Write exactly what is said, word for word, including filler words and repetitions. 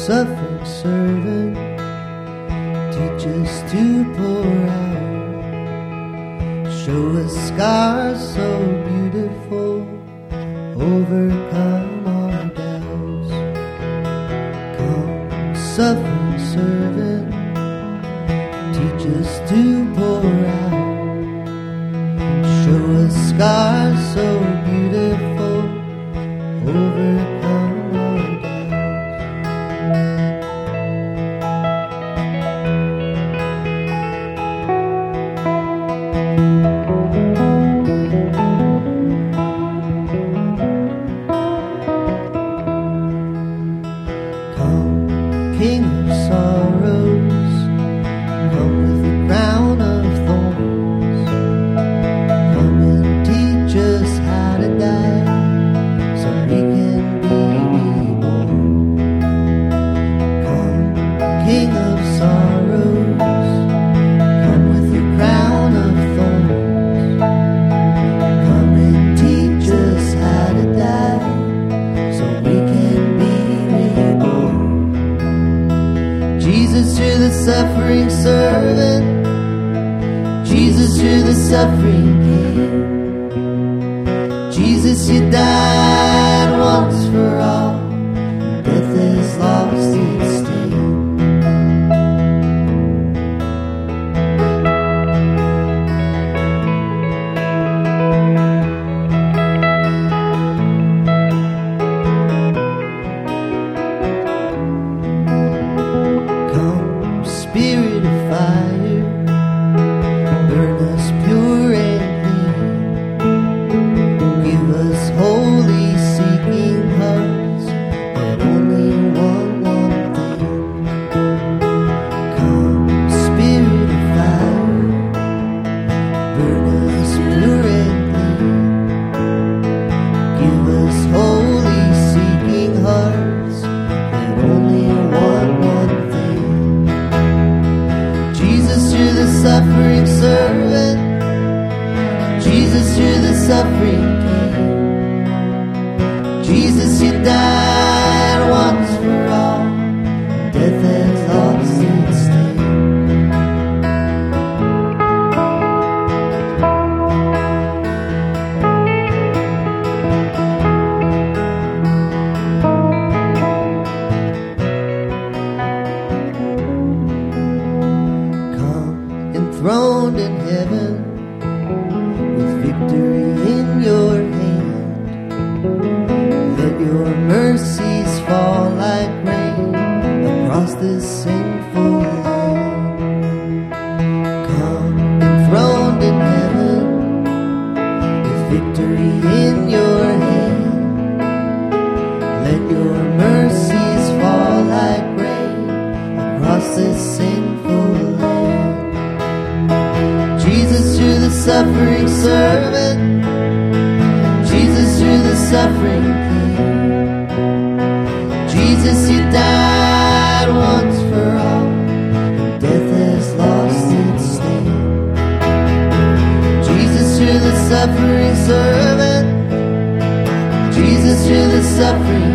suffering servant, teach us to pour out. Show us scars so beautiful, overcome our doubts. Come, suffering servant, teach us to pour out. Show us scars so beautiful, overcome our doubts. Come, King of sorrows, come with the crown of thorns. Come and teach us how to die, so we can be reborn. Come, King of sorrows, come with the crown of thorns. Come and teach us how to die, so we can be reborn. Jesus, you're the suffering servant. Jesus, you're the suffering King. Jesus, you died once for all. Death has lost its sting. Come, Spirit of fire, burn us pure and clean. Give us holy seeking hearts that only want one thing. Come, Spirit of fire, burn us pure and clean. Give us holy seeking hearts that only want one thing. Jesus, you're the suffering servant. Jesus, you're the suffering King. Jesus, you died once for all. Death has lost its sting. Come, enthroned in heaven, with victory in your hand. Let your mercies fall like rain across this sinful land. Come, enthroned in heaven, with victory in your hand. Let your mercies fall like rain across this sinful land. Jesus, you're the suffering servant. Jesus, you're the suffering King. Jesus, you died once for all. Death has lost its sting. Jesus, you're the suffering servant. Jesus, you're the suffering